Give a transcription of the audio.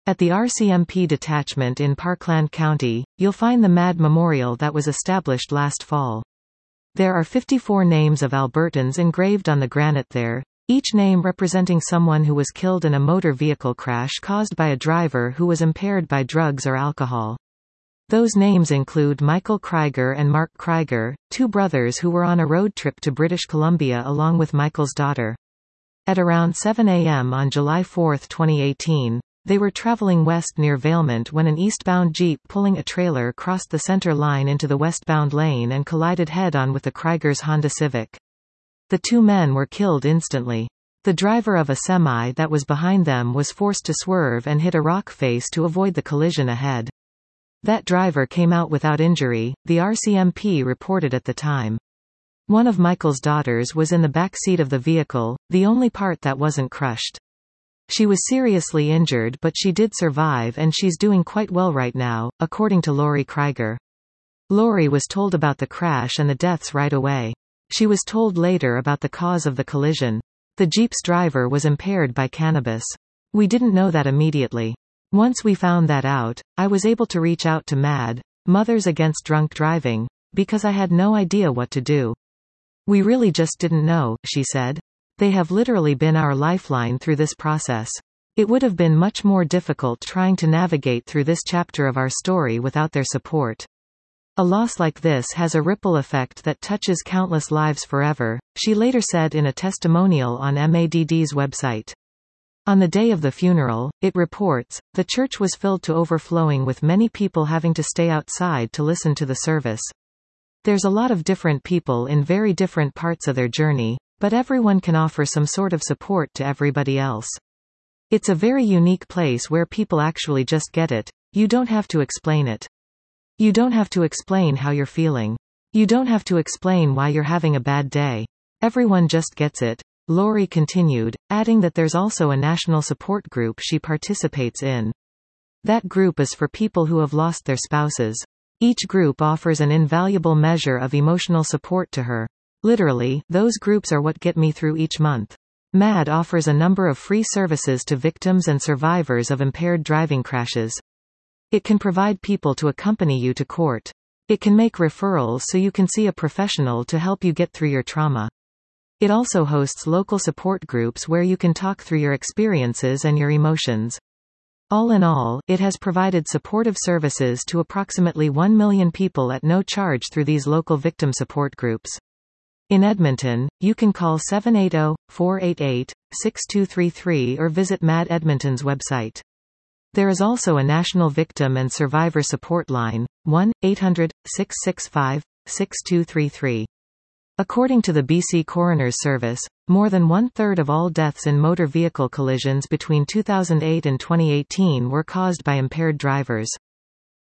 At the RCMP detachment in Parkland County, you'll find the MAD Memorial that was established last fall. There are 54 names of Albertans engraved on the granite there, each name representing someone who was killed in a motor vehicle crash caused by a driver who was impaired by drugs or alcohol. Those names include Michael Krieger and Mark Krieger, two brothers who were on a road trip to British Columbia along with Michael's daughter. At around 7 a.m. on July 4, 2018, they were traveling west near Valemount when an eastbound Jeep pulling a trailer crossed the center line into the westbound lane and collided head-on with the Krieger's Honda Civic. The two men were killed instantly. The driver of a semi that was behind them was forced to swerve and hit a rock face to avoid the collision ahead. That driver came out without injury, the RCMP reported at the time. One of Michael's daughters was in the back seat of the vehicle, the only part that wasn't crushed. She was seriously injured but she did survive and she's doing quite well right now, according to Lori Krieger. Lori was told about the crash and the deaths right away. She was told later about the cause of the collision. The Jeep's driver was impaired by cannabis. We didn't know that immediately. Once we found that out, I was able to reach out to MAD, Mothers Against Drunk Driving, because I had no idea what to do. We really just didn't know, she said. They have literally been our lifeline through this process. It would have been much more difficult trying to navigate through this chapter of our story without their support. A loss like this has a ripple effect that touches countless lives forever, she later said in a testimonial on MADD's website. On the day of the funeral, it reports, the church was filled to overflowing with many people having to stay outside to listen to the service. There's a lot of different people in very different parts of their journey, but everyone can offer some sort of support to everybody else. It's a very unique place where people actually just get it. You don't have to explain it. You don't have to explain how you're feeling. You don't have to explain why you're having a bad day. Everyone just gets it. Lori continued, adding that there's also a national support group she participates in. That group is for people who have lost their spouses. Each group offers an invaluable measure of emotional support to her. Literally, those groups are what get me through each month. MAD offers a number of free services to victims and survivors of impaired driving crashes. It can provide people to accompany you to court. It can make referrals so you can see a professional to help you get through your trauma. It also hosts local support groups where you can talk through your experiences and your emotions. All in all, it has provided supportive services to approximately 1 million people at no charge through these local victim support groups. In Edmonton, you can call 780-488-6233 or visit MAD Edmonton's website. There is also a national victim and survivor support line, 1-800-665-6233. According to the BC Coroner's Service, more than one-third of all deaths in motor vehicle collisions between 2008 and 2018 were caused by impaired drivers.